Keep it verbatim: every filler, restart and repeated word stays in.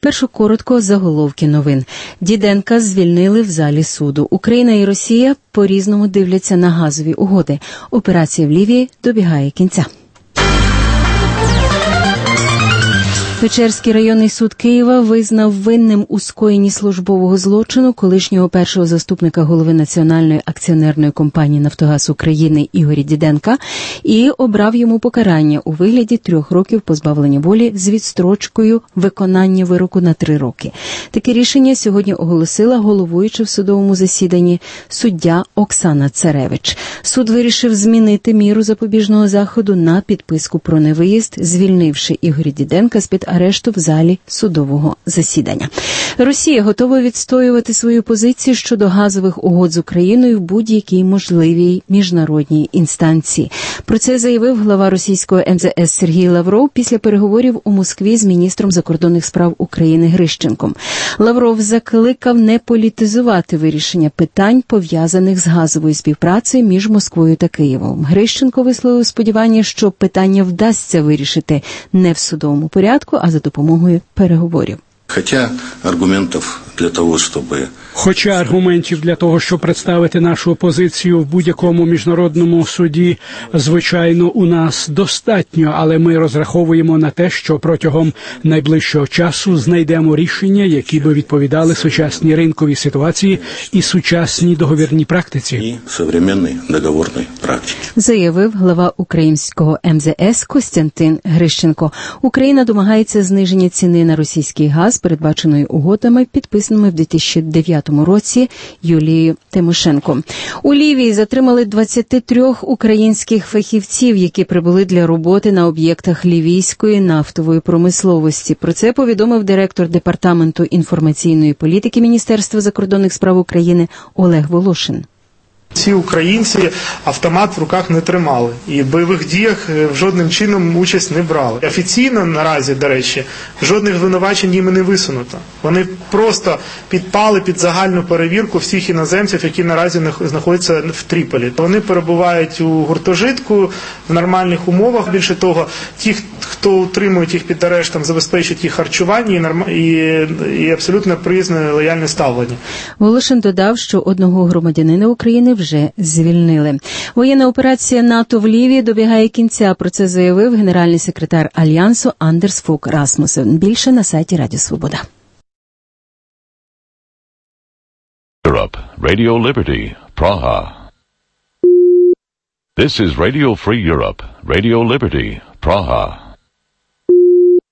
Спершу коротко заголовки новин. Діденка звільнили в залі суду. Україна і Росія по-різному дивляться на газові угоди. Операція в Лівії добігає кінця. Печерський районний суд Києва визнав винним у скоєнні службового злочину колишнього першого заступника голови Національної акціонерної компанії «Нафтогаз України» Ігоря Діденка і обрав йому покарання у вигляді трьох років позбавлення волі з відстрочкою виконання вироку на три роки. Таке рішення сьогодні оголосила головуюча в судовому засіданні суддя Оксана Царевич. Суд вирішив змінити міру запобіжного заходу на підписку про невиїзд, звільнивши Ігоря Діденка з-під арешту в залі судового засідання. Росія готова відстоювати свою позицію щодо газових угод з Україною в будь-якій можливій міжнародній інстанції. Про це заявив глава російського ем зе ес Сергій Лавров після переговорів у Москві з міністром закордонних справ України Грищенком. Лавров закликав не політизувати вирішення питань, пов'язаних з газовою співпрацею між Москвою та Києвом. Грищенко висловив сподівання, що питання вдасться вирішити не в судовому порядку, а за допомогою переговорів. Хоча аргументів для того, щоб... Хоча аргументів для того, щоб представити нашу позицію в будь-якому міжнародному суді, звичайно, у нас достатньо, але ми розраховуємо на те, що протягом найближчого часу знайдемо рішення, які би відповідали сучасній ринковій ситуації і сучасній договірній практиці. І сучасній договірній практиці. Заявив глава українського ем зе ес Костянтин Грищенко. Україна домагається зниження ціни на російський газ, передбаченої угодами, підписаними в дві тисячі дев'ятому році Юлією Тимошенко. У Лівії затримали двадцять три українських фахівців, які прибули для роботи на об'єктах лівійської нафтової промисловості. Про це повідомив директор Департаменту інформаційної політики Міністерства закордонних справ України Олег Волошин. Ці українці автомат в руках не тримали і в бойових діях жодним чином участь не брали. Офіційно наразі, до речі, жодних звинувачень їм не висунуто. Вони просто підпали під загальну перевірку всіх іноземців, які наразі знаходяться в Тріполі. Вони перебувають у гуртожитку в нормальних умовах. Більше того, ті, хто утримують їх під арештом, забезпечують їх харчування і, і, і абсолютно приязне лояльне ставлення. Волошин додав, що одного громадянина України вже звільнили. Воєнна операція НАТО в Лівії добігає кінця. Про це заявив генеральний секретар Альянсу Андерс Фок Расмусен. Більше на сайті Радіо Свобода. Europe, Radio Liberty, Praha. This is Radio Free Europe, Radio Liberty, Praha.